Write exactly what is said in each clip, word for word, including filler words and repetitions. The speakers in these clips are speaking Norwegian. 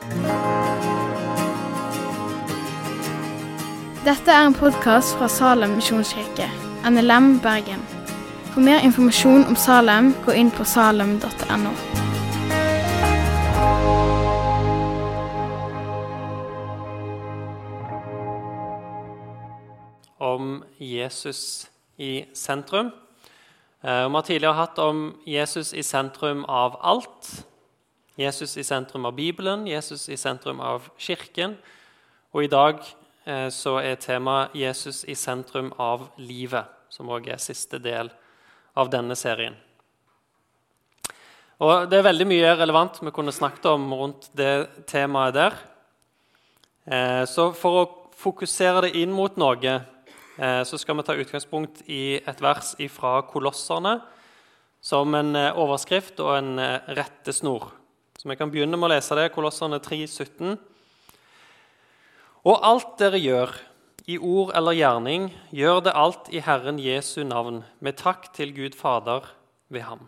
Dette er en podcast fra Salem Misjonskirke, N L M Bergen. For mer informasjon om Salem, gå inn på salem punktum no. Om Jesus i sentrum. Vi har tidligere hatt om Jesus i sentrum av alt. Jesus i sentrum av Bibelen, Jesus i sentrum av kirken. Og i dag så er tema Jesus i sentrum av livet, som også er siste del av denne serien. Og det er veldig mye relevant vi kunne snakket om rundt det temaet der. Så for å fokusere det inn mot noe, så skal vi ta utgangspunkt i et vers fra Kolosserne som en overskrift og en rettesnor. Så vi kan begynne med å lese det, Kolosserne tre sytten. Og alt dere gjør, i ord eller gjerning, gjør det alt i Herren Jesu navn, med takk til Gud Fader ved ham.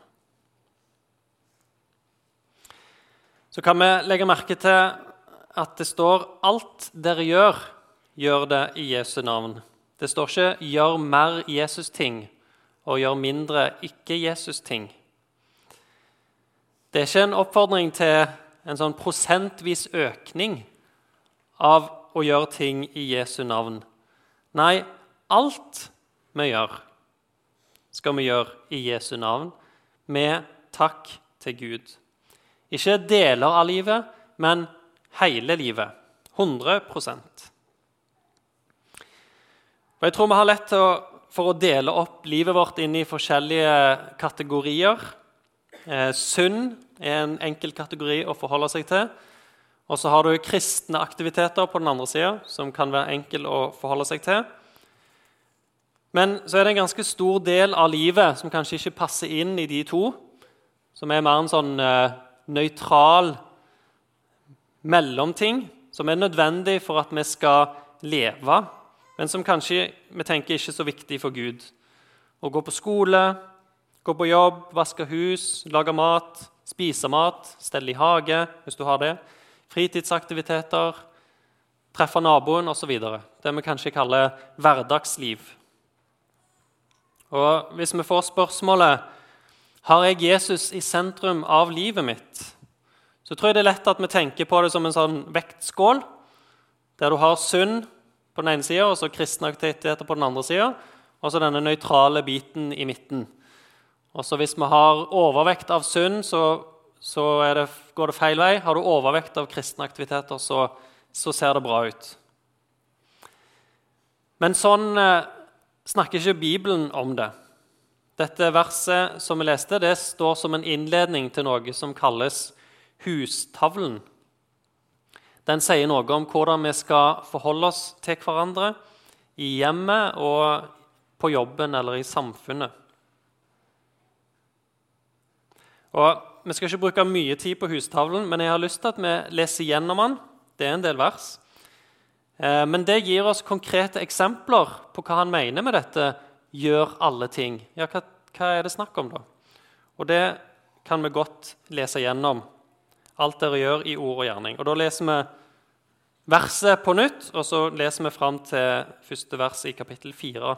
Så kan vi legge merke til at det står alt dere gjør, gjør det i Jesu navn. Det står ikke gjør mer Jesus-ting og gjør mindre ikke-Jesus-ting. Det er ikke en oppfordring til en sånn prosentvis økning av å gjøre ting i Jesu navn. Nei, alt vi gjør skal vi gjøre i Jesu navn med takk til Gud. Ikke deler av livet, men hele livet. hundre prosent. Og jeg tror vi har lett til å, for å dele opp livet vårt inn i forskjellige kategorier. Eh, synd er en enkel kategori å forholde seg til. Og så har du kristne aktiviteter på den andre siden, som kan være enkel å forholde seg til. Men så er det en ganske stor del av livet som kanskje ikke passer inn i de to, som er mer en sånn eh, nøytral mellomting, som er nødvendig for at vi skal leve, men som kanskje vi tenker ikke er så viktig for Gud. Å gå på skole, gå på jobb, vaske hus, lage mat, spise mat, stelle i hage, hvis du har det, fritidsaktiviteter, treffe naboen og så videre. Det vi kanskje kaller hverdagsliv. Og hvis vi får spørsmålet, har jeg Jesus i sentrum av livet mitt? Så tror jeg det er lett at vi tenker på det som en sånn vektskål, der du har synd på den ene siden, og så kristne aktiviteter på den andre siden, og så denne nøytrale biten i midten. Og så hvis vi har overvekt av synd, så, så er det, går det feil vei. Har du overvekt av kristne aktiviteter, så, så ser det bra ut. Men sånn eh, snakker ikke Bibelen om det. Dette verset som vi leste, det står som en innledning til noe som kalles hustavlen. Den sier noe om hvordan vi skal forholde oss til hverandre i hjemmet og på jobben eller i samfunnet. Og vi skal ikke bruke mye tid på hustavlen, men jeg har lyst til at vi leser gjennom den. Det er en del vers. Men det gir oss konkrete eksempler på hva han mener med dette gjør alle ting. Ja, hva, hva er det snakk om da? Og det kan vi godt lese gjennom. Alt dere gjør i ord og gjerning. Og da leser vi verset på nytt, og så leser vi frem til første vers i kapittel fire.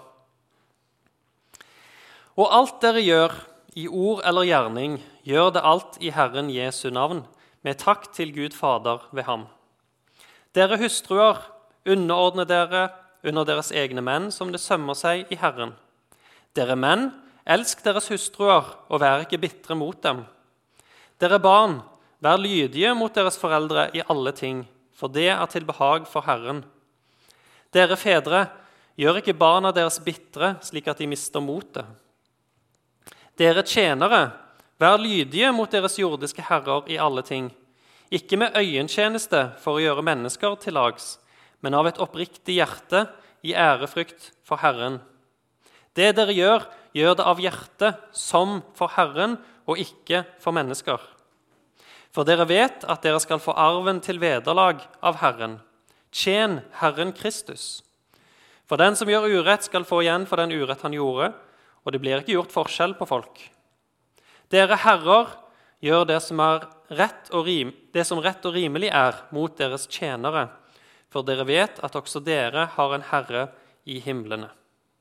Og alt dere gjør i ord eller gjerning, gjør det alt i Herren Jesu navn, med takk til Gud Fader ved ham. Dere hustruer, underordne dere under deres egne menn, som det sømmer seg i Herren. Dere menn, elsk deres hustruer, og vær ikke bitre mot dem. Dere barn, vær lydige mot deres foreldre i alle ting, for det er til behag for Herren. Dere fedre, gjør ikke barna deres bitre, slik at de mister motet. Dere tjenere, vær lydige mot deres jordiske herrer i alle ting, ikke med øyentjeneste for å gjøre mennesker til lags, men av et oppriktig hjerte i ærefrykt for Herren. Det dere gjør, gjør det av hjerte som for Herren og ikke for mennesker. For dere vet at dere skal få arven til vederlag av Herren. Tjen Herren Kristus. For den som gjør urett skal få igjen for den urett han gjorde, og det blir ikke gjort forskjell på folk. Dere herrer, gjør det som, er rett og rim, det som rett og rimelig er mot deres tjenere, for dere vet at også dere har en Herre i himlene.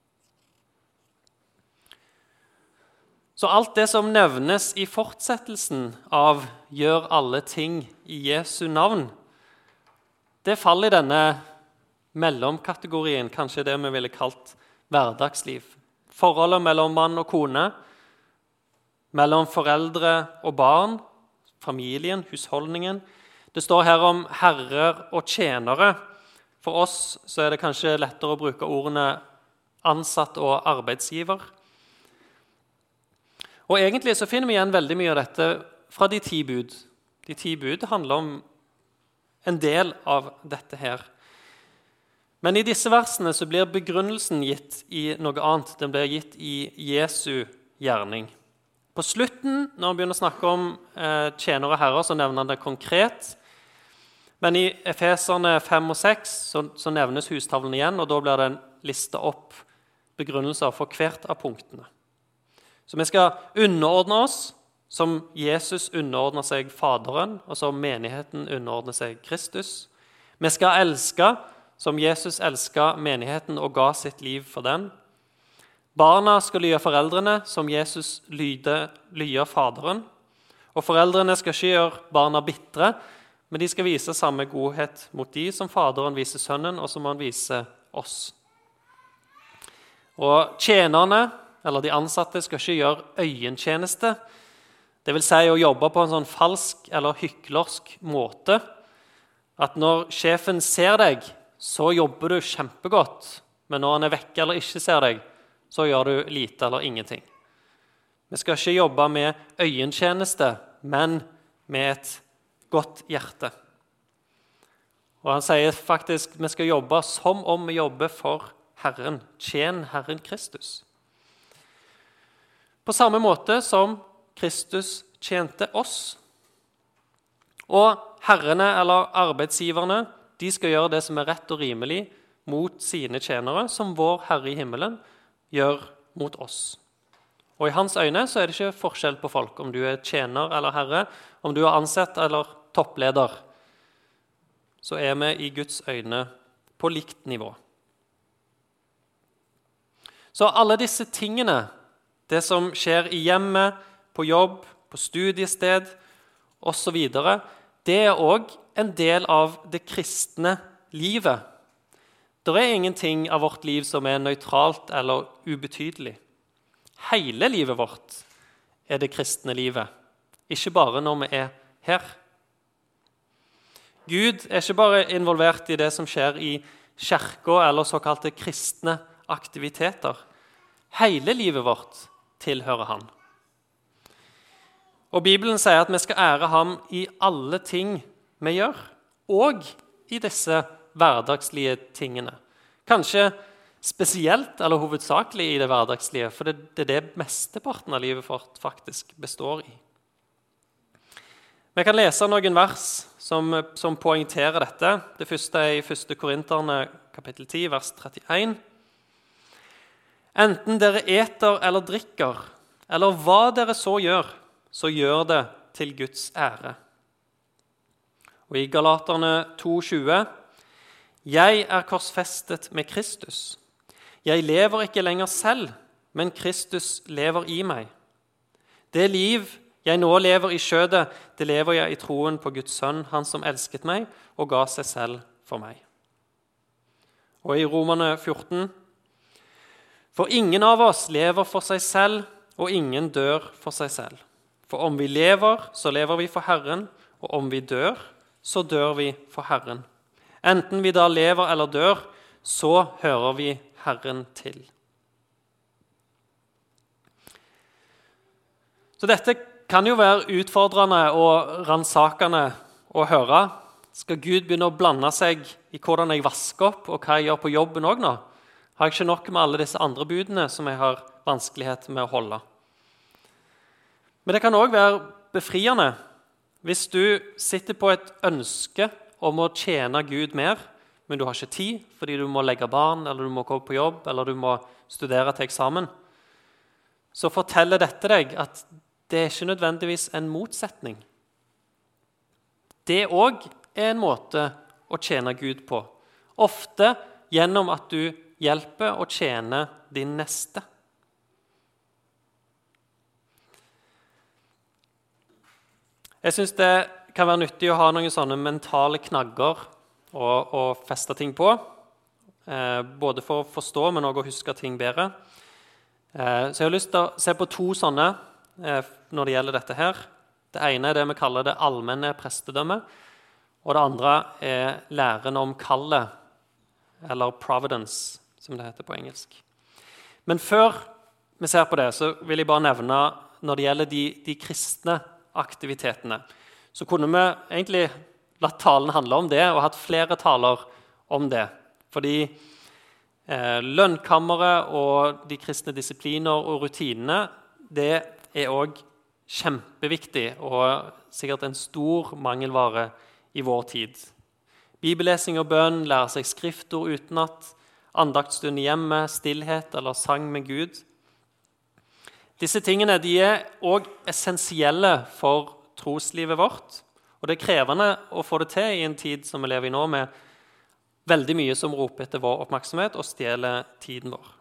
Så alt det som nevnes i fortsettelsen av «gjør alle ting i Jesu navn», det faller i denne mellomkategorien, kanskje det vi ville kalt hverdagsliv. Forholdet mellom mann og kone, mellom foreldre og barn, familien, husholdningen. Det står her om herrer og tjenere. For oss så er det kanskje lettere å bruke ordene ansatt og arbeidsgiver. Og egentlig så finner vi igjen veldig mye av dette fra de ti bud. De ti bud handler om en del av dette her. Men i disse versene så blir begrunnelsen gitt i noe annet. Den blir gitt i Jesu gjerning. På slutten, når han begynner å snakke om eh, tjenere og herrer, så nevner han det konkret. Men i Efeserne fem og seks så, så nevnes hustavlen igjen, og da blir det en liste opp begrunnelser for hvert av punktene. Så vi skal underordne oss som Jesus underordner seg Faderen, og som menigheten underordner seg Kristus. Vi skal elske som Jesus elsket menigheten og ga sitt liv for den. Barna skal lye foreldrene som Jesus lyder, lyer Faderen. Og foreldrene skal ikke gjøre barna bitre, men de skal vise samme godhet mot de som Faderen viser sønnen, og som han viser oss. Og tjenerne, eller de ansatte, skal ikke gjøre øyentjeneste. Det vil si å jobbe på en sånn falsk eller hyklersk måte. At når sjefen ser deg, så jobber du kjempegodt. Men når han er vekke eller ikke ser deg, så gjør du lite eller ingenting. Vi skal ikke jobbe med øyentjeneste, men med et godt hjerte. Og han sier faktisk vi skal jobbe som om vi jobber for Herren. Tjen Herren Kristus. På samme måte som Kristus tjente oss. Og herrene eller arbeidsgiverne, de skal gjøre det som er rett og rimelig mot sine tjenere, som vår Herre i himmelen gjør mot oss. Og i hans øyne så er det ikke forskjell på folk, om du er tjener eller herre, om du er ansatt eller toppleder. Så er vi i Guds øyne på likt nivå. Så alle disse tingene, det som skjer i hjemmet, på jobb, på studiested og så videre, det er også en del av det kristne livet. Det er ingenting av vårt liv som er nøytralt eller ubetydelig. Hele livet vårt er det kristne livet, ikke bare når vi er her. Gud er ikke bare involvert i det som skjer i kirken eller såkalte kristne aktiviteter. Hele livet vårt tilhører han. Og Bibelen sier at vi skal ære ham i alle ting vi gjør, og i disse hverdagslige tingene. Kanskje spesielt eller hovedsakelig i det hverdagslige, for det, det er det mesteparten av livet vårt faktisk består i. Vi kan lese noen vers som, som poengterer dette. Det første er i første Korinterne kapittel ti, vers trettien. Enten dere eter eller drikker, eller hva dere så gjør, så gjør det til Guds ære. Og i Galaterne to tjue, jeg er korsfestet med Kristus. Jeg lever ikke lenger selv, men Kristus lever i meg. Det liv jeg nå lever i skjødet, det lever jeg i troen på Guds sønn, han som elsket meg og ga seg selv for meg. Og i Romerne fjorten, for ingen av oss lever for seg selv, og ingen dør for seg selv. For om vi lever, så lever vi for Herren, og om vi dør, så dør vi for Herren. Enten vi da lever eller dør, så hører vi Herren til. Så dette kan jo være utfordrende og ransakende å høre. Skal Gud begynne å blande seg i hvordan jeg vasker opp, og hva jeg gjør på jobben også nå? Har jeg ikke nok med alle disse andre budene som jeg har vanskelighet med å holde? Men det kan også være befriende hvis du sitter på et ønske om å tjene Gud mer, men du har ikke tid fordi du må legge barn, eller du må gå på jobb, eller du må studere til eksamen. Så forteller dette deg at det er ikke nødvendigvis en motsetning. Det også er en måte å tjene Gud på. Ofte gjennom at du hjelper å tjene din neste. Jeg synes det kan være nyttig å ha noen sånne mentale knagger og, og feste ting på, eh, både for å forstå, men også å huske ting bedre. Eh, så jeg har lyst til å se på to sånne eh, når det gjelder dette her. Det ene er det vi kaller det allmenne prestedømme, og det andre er læren om kallet, eller providence, som det heter på engelsk. Men før vi ser på det, så vil jeg bare nevne, når det gjelder de, de kristne aktivitetene, så kunne vi egentlig latt talen handle om det, og hatt flere taler om det. Fordi eh, lønnkammeret og de kristne disipliner og rutinene, det er også kjempeviktig, og sikkert en stor mangelvare i vår tid. Bibellesing og bønn, lære seg skriftord utenat, andaktsstund i hjemmet, stillhet eller sang med Gud. Disse tingene de er også essensielle for troslivet vårt, og det er krevende å få det til i en tid som vi lever i nå, med veldig mye som roper etter vår oppmerksomhet og stjeler tiden vår.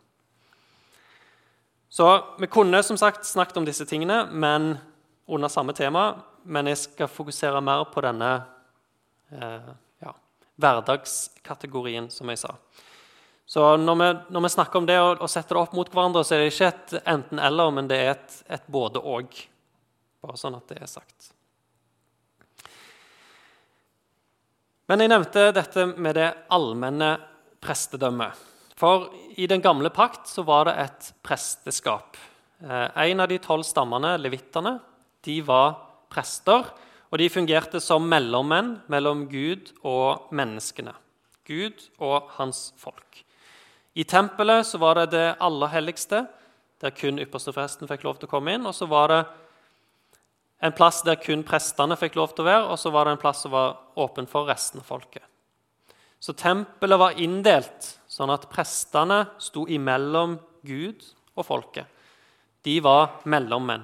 Så vi kunne som sagt snakket om disse tingene, men under samme tema, men jeg skal fokusere mer på denne eh, ja, hverdagskategorien, som jeg sa. Så når vi, når vi snakker om det og, og setter det opp mot hverandre, så er det ikke et enten-eller, men det er et, et både-og. Bare sånn at det er sagt. Men jeg nevnte dette med det allmenne prestedømmet. For i den gamle pakt så var det et presteskap. En av de tolv stammene, levitterne, de var prester, og de fungerte som mellommenn mellom Gud og menneskene. Gud og hans folk. I tempelet så var det det aller helligste, der kun ypperstepresten fikk lov til å komme inn, og så var det en plass der kun prestene fikk lov til å være, og så var det en plass som var åpen for resten av folket. Så tempelet var inndelt, sånn at prestene sto imellom Gud og folket. De var mellommenn.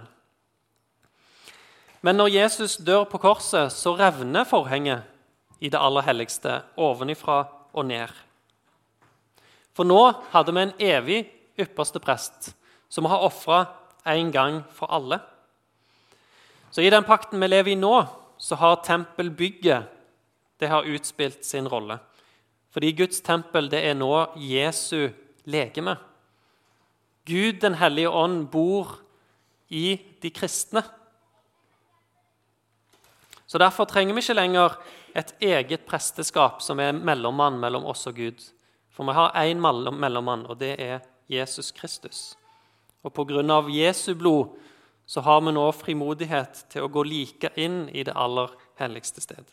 Men når Jesus dør på korset, så revner forhenget i det aller helligste, ovenifra og ned. For nå hadde vi en evig ypperste prest, som har offret en gang for alle. Så i den pakten vi lever i nå, så har tempelbygget det har utspilt sin rolle. Fordi Guds tempel det er nå Jesu legeme. Gud, den hellige ånd, bor i de kristne. Så derfor trenger vi ikke lenger et eget presteskap som er mellommann mellom oss og Gud. For vi har en mellommann, og det er Jesus Kristus. Og på grunn av Jesu blod så har vi nå frimodighet til å gå like inn i det aller helligste sted.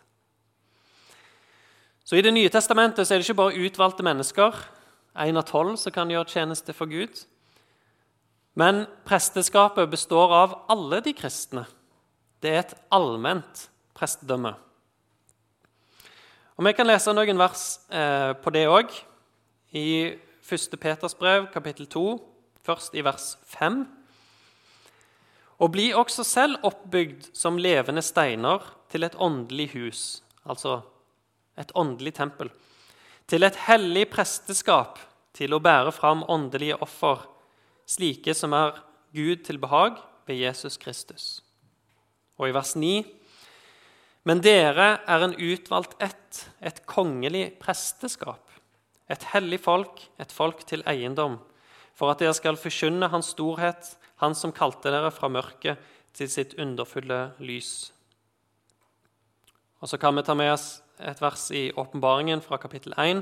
Så i Det nye testamentet så er det ikke bare utvalgte mennesker, en av tolv som kan gjøre tjeneste for Gud. Men presteskapet består av alle de kristne. Det er et allment prestedømme. Og vi kan lese noen vers eh, på det også. I første Peters brev, kapittel to, først i vers fem. Og bli også selv oppbygd som levende steiner til et åndelig hus, altså et åndelig tempel, til et hellig presteskap, til å bære fram åndelige offer, slike som er Gud til behag ved Jesus Kristus. Og i vers ni, men dere er en utvalgt ett, et kongelig presteskap, et hellig folk, et folk til eiendom, for at dere skal forkynne hans storhet, han som kalte dere fra mørket til sitt underfulle lys. Og så kan vi ta med oss et vers i åpenbaringen fra kapittel én.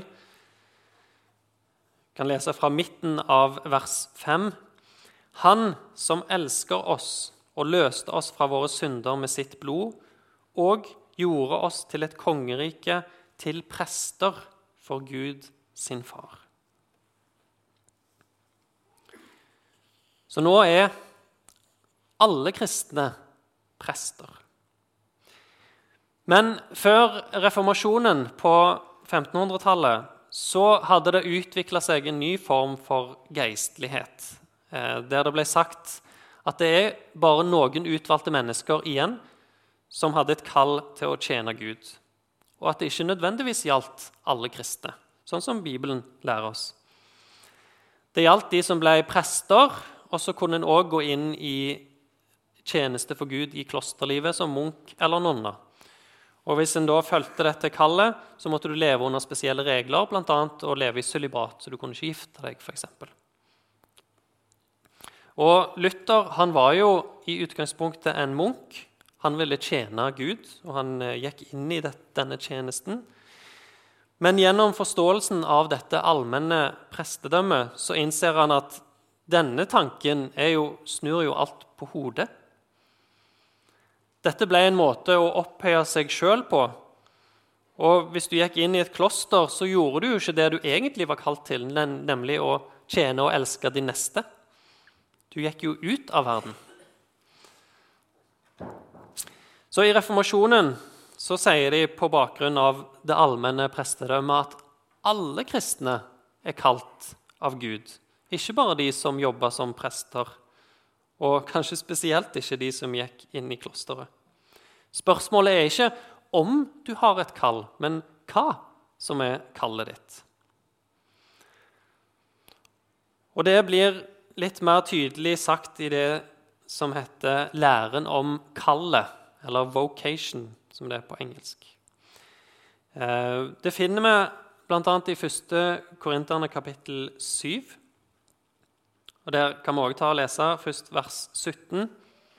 Vi kan lese fra midten av vers fem. Han som elsker oss og løste oss fra våre synder med sitt blod, og gjorde oss til et kongerike, til prester for Gud sin far. Så nå er alle kristne prester. Men før reformasjonen på femtenhundretallet så hadde det utviklet seg en ny form for geistlighet, der det ble sagt At det er bare noen utvalgte mennesker igjen som hadde et kall til å tjene Gud. Og at det ikke nødvendigvis gjaldt alle kristne, sånn som Bibelen lærer oss. Det gjaldt de som ble prester, og så kunne en også gå inn i tjeneste for Gud i klosterlivet som munk eller nonne. Og hvis en da følte dette kallet, så måtte du leve under spesielle regler, blant annet å leve i sølibat, så du kunne ikke gifte deg, for eksempel. Og Luther, han var jo i utgangspunktet en munk. Han ville tjene Gud, og han gikk inn i denne tjenesten. Men gjennom forståelsen av dette allmenne prestedømmet, så innser han at denne tanken er jo, snur jo alt på hodet. Dette ble en måte å opphøye seg selv på. Og hvis du gikk inn i et kloster, så gjorde du jo ikke det du egentlig var kalt til, nemlig å tjene og elske de neste. Du gikk jo ut av verden. Så i reformasjonen så sier de på bakgrunn av det allmenne prestedømmet at alle kristne er kalt av Gud. Ikke bare de som jobber som prester, og kanskje spesielt ikke de som gikk inn i klosteret. Spørsmålet er ikke om du har et kall, men hva som er kallet ditt. Og det blir litt mer tydelig sagt i det som heter læren om kallet, eller vocation, som det er på engelsk. Det finner vi blant annet i første Korinterne kapittel syv. Og der kan vi også ta og lese først vers sytten.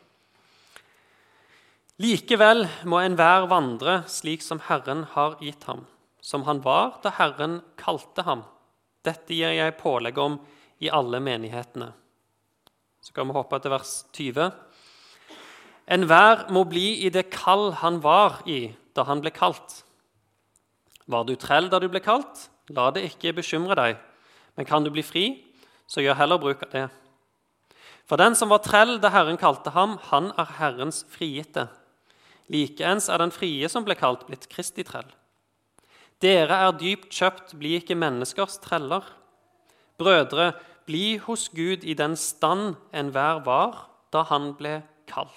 Likevel må enhver vandre slik som Herren har gitt ham, som han var da Herren kalte ham. Dette gir jeg pålegg om i alle menighetene. Så kan vi hoppe til vers tyve. Enhver må bli i det kall han var i da han ble kalt. Var du trell da du ble kalt? La det ikke bekymre deg. Men kan du bli fri, så gjør heller bruk av det. For den som var trell da Herren kalte ham, han er Herrens frigitte. Likeens er den frie som ble kalt blitt Kristi trell. Dere er dypt kjøpt, bli ikke menneskers treller. Brødre, bli hos Gud i den stand enhver var da han ble kalt.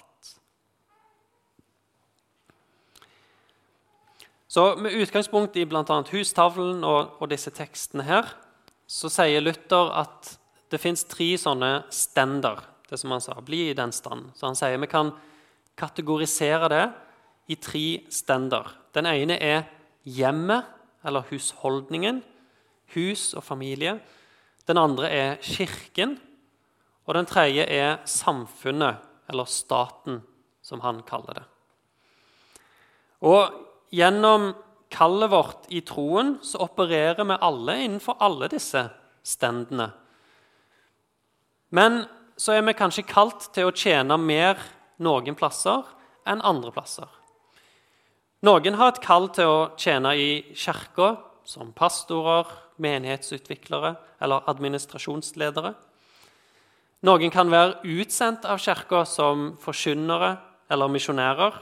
Så med utgangspunkt i blant annet hustavlen og, og disse tekstene her, så sier Luther at det finnes tre sånne stender, det som han sa, bli i den stand. Så han sier vi kan kategorisere det i tre stender. Den ene er hjemmet, eller husholdningen, hus og familie. Den andre er kirken, og den tredje er samfunnet, eller staten, som han kaller det. Og gjennom kallet vårt i troen, så opererer vi alle innenfor alle disse stendene. Men så er vi kanskje kalt til å tjene mer noen plasser enn andre plasser. Noen har et kall til å tjene i kirka, som pastorer, menighetsutviklere eller administrasjonsledere. Noen kan være utsendt av kirka som forkynnere eller misjonærer.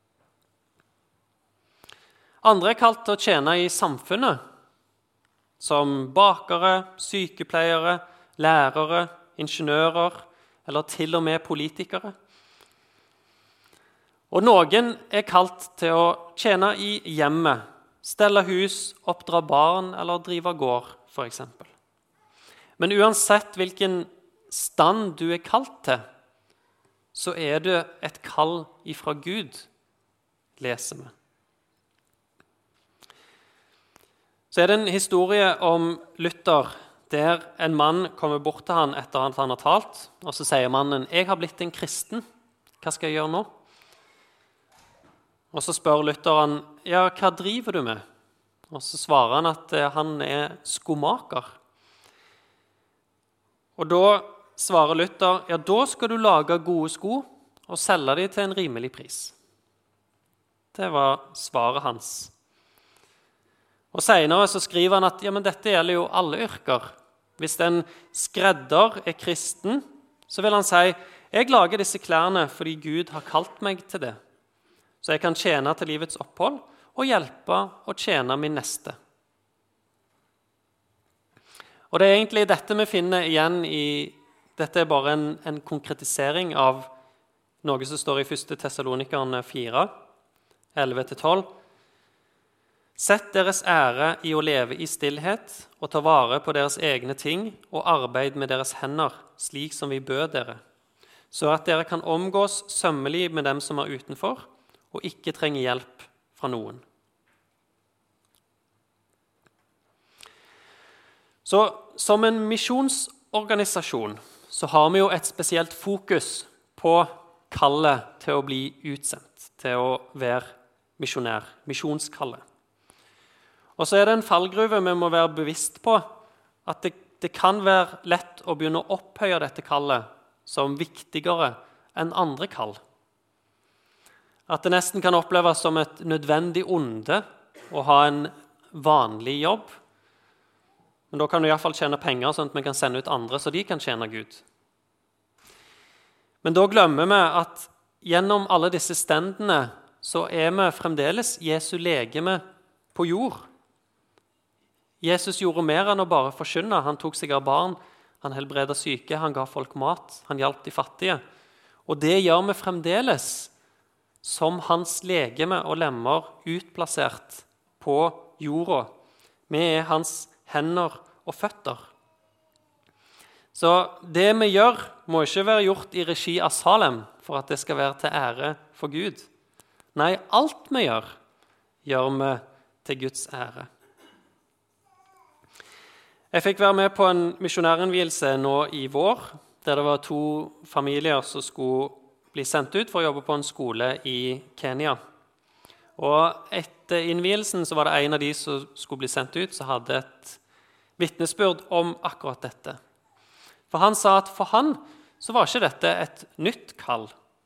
Andre er kalt til å tjene i samfunnet, som bakere, sykepleiere, lærere, ingeniører eller til og med politikere. Og noen er kalt til å tjene i hjemmet, stelle hus, oppdra barn eller drive gård, for eksempel. Men uansett hvilken stand du er kalt til, så er det et kall ifra Gud, leser vi. Så er det en historie om Luther, der en mann kommer bort til han etter at han har talt, og så sier mannen, «Jeg har blitt en kristen, hva skal jeg gjøre nå?» Og så spør Luther han, «Ja, hva driver du med?» Og så svarer han at han er skomaker. Og da svarer Luther, «Ja, da skal du lage gode sko og selge dem til en rimelig pris.» Det var svaret hans. Og senere så skriver han at ja, men dette gjelder jo alle yrker. Hvis en skredder er kristen, så vil han si, «Jeg lager disse klærne fordi Gud har kalt meg til det, så jeg kan tjene til livets opphold og hjelpe og tjene min neste.» Og det er egentlig dette vi finner igjen i Dette er bare en, en konkretisering av noe som står i første Tessalonikerne fire, elleve til tolv. Sett deres ære i å leve i stillhet og ta vare på deres egne ting og arbeid med deres hender, slik som vi bød dere, så at dere kan omgås sømmelig med dem som er utenfor, og ikke trenger hjelp fra noen. Så som en misjonsorganisasjon så har vi jo et spesielt fokus på kallet til å bli utsendt, til å være misjonær, misjonskallet. Og så er det en fallgruve vi må være bevisst på, at det, det kan være lett å begynne å opphøye dette kallet som viktigere enn andre kall. At det nesten kan oppleves som et nødvendig onde å ha en vanlig jobb. Men da kan du i hvert fall tjene penger, sånn at vi kan sende ut andre, så de kan tjene Gud. Men da glemmer vi at gjennom alle disse stendene så er vi fremdeles Jesu legeme på jord. Jesus gjorde mer enn å bare forkynne. Han tok seg av barn, han helbredet syke, han ga folk mat, han hjalp de fattige. Og det gjør vi fremdeles som hans legeme og lemmer utplassert på jorda. Vi er hans hender og føtter. Så det vi gjør må ikke være gjort i regi av Salem for at det skal være til ære for Gud. Nei, alt vi gjør, gjør vi til Guds ære. Jeg fikk være med på en misjonærinnvielse nå i vår, der det var to familier som skulle bli sendt ut for å jobbe på en skole i Kenya. Og etter innvielsen så var det en av de som skulle bli sendt ut, som hadde et vitnesbyrd om akkurat dette. For han sa at for han så var ikke dette et nytt kall.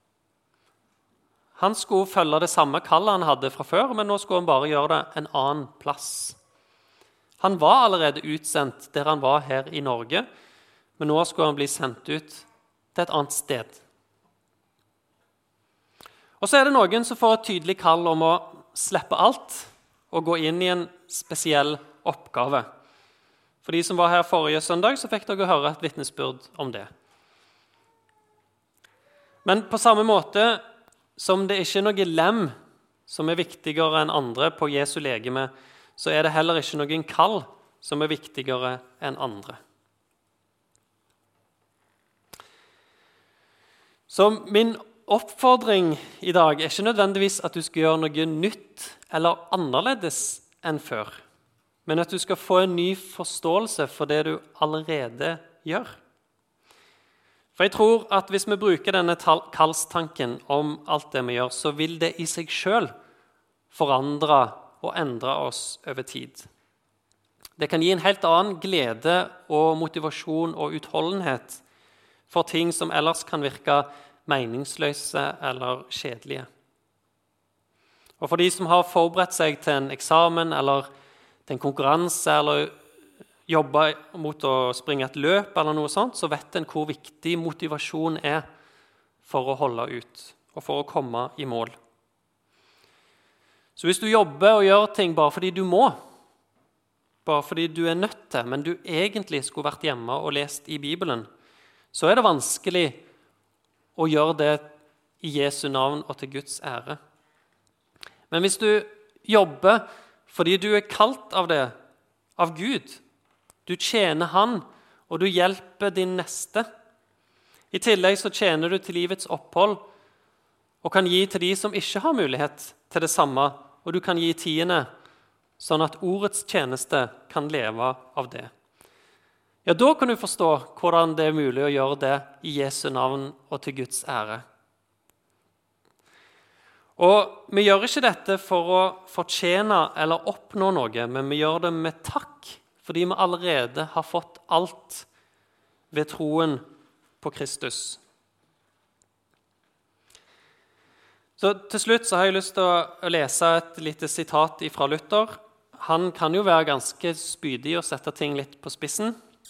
Han skulle følge det samme kallet han hadde fra før, men nå skulle han bare gjøre det en annen plass. Han var allerede utsendt der han var her i Norge, men nå skulle han bli sendt ut til et annet sted. Og så er det noen som får et tydelig kall om å slippe alt og gå inn i en spesiell oppgave. For de som var her forrige søndag, så fikk dere høre et vitnesbyrd om det. Men på samme måte som det ikke er noe lem som er viktigere enn andre på Jesu legeme, så er det heller ikke noen kall som er viktigere enn andre. Så min oppfordring i dag er ikke nødvendigvis at du skal gjøre noe nytt eller annerledes enn før, men at du skal få en ny forståelse for det du allerede gjør. For jeg tror at hvis vi bruker denne kallstanken om alt det vi gjør, så vil det i seg selv forandre og endre oss over tid. Det kan gi en helt annen glede og motivasjon og utholdenhet for ting som ellers kan virke meningsløse eller kjedelige. Og for de som har forberedt seg til en eksamen eller til en konkurranse eller jobber mot å springe et løp eller noe sånt, så vet en hvor viktig motivasjon er for å holde ut og for å komme i mål. Så hvis du jobber og gjør ting bare fordi du må, bare fordi du er nødt til, men du egentlig skulle vært hjemme og lest i Bibelen, så er det vanskelig å gjøre det i Jesu navn og til Guds ære. Men hvis du jobber fordi du er kalt av det, av Gud, du tjener han, og du hjelper din neste. I tillegg så tjener du til livets opphold, og kan gi til de som ikke har mulighet til det samme, og du kan gi tiende, sånn at ordets tjeneste kan leve av det. Ja, da kan du forstå hvordan det er mulig å gjøre det i Jesu navn og til Guds ære. Og vi gjør ikke dette for å fortjene eller oppnå noe, men vi gjør det med takk, fordi vi allerede har fått alt ved troen på Kristus. Så til slutt så har jeg lyst til å lese et lite sitat fra Luther. Han kan jo være ganske spydig og sette ting litt på spissen.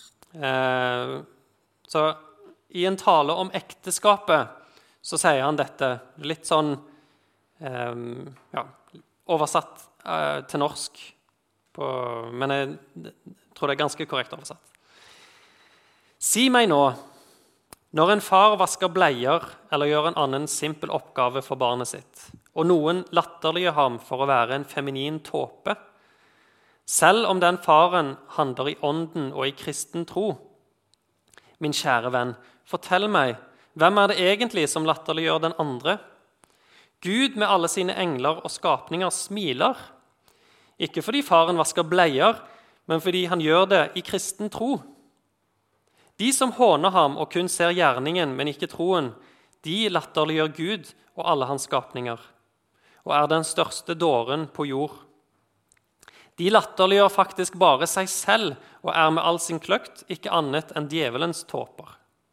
Så i en tale om ekteskapet så sier han dette, litt sånn ja, oversatt til norsk, på, men jeg tror det er ganske korrekt oversatt. Si meg nå, Når en far vasker bleier eller gjør en annen simpel oppgave for barnet sitt, og noen latterliggjør ham for å være en feminin tåpe, selv om den faren handler i ånden og i kristen tro. Min kjære venn, fortell meg, hvem er det egentlig som latterliggjør den andre? Gud med alle sine engler og skapninger smiler, ikke fordi faren vasker bleier, men fordi han gjør det i kristen tro. De som håner ham og kun ser gjerningen, men ikke troen, de latterliggjør Gud og alle hans skapninger, og er den største dåren på jord. De latterliggjør faktisk bare seg selv og er med all sin kløkt ikke annet enn djevelens tåper.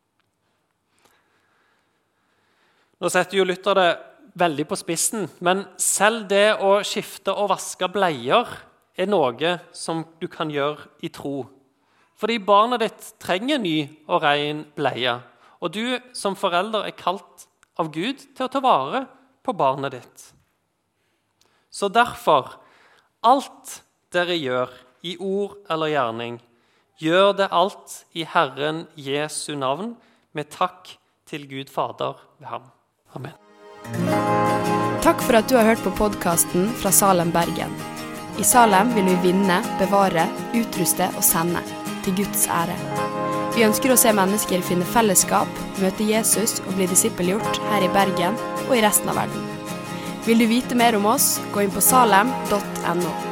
Nå setter jo Luther det veldig på spissen, men selv det å skifte og vaske bleier er noe som du kan gjøre i tro. Fordi barnet ditt trenger ny og ren bleie, og du som forelder er kalt av Gud til å ta vare på barnet ditt. Så derfor, alt dere gjør i ord eller gjerning, gjør det alt i Herren Jesu navn, med takk til Gud Fader ved ham. Amen. Takk for at du har hørt på podcasten fra Salem, Bergen. I Salem vil vi vinne, bevare, utruste og sende til Guds ære. Vi ønsker å se mennesker finne fellesskap, møte Jesus og bli disippelgjort her i Bergen og i resten av verden. Vil du vite mer om oss, gå inn på salem punktum no.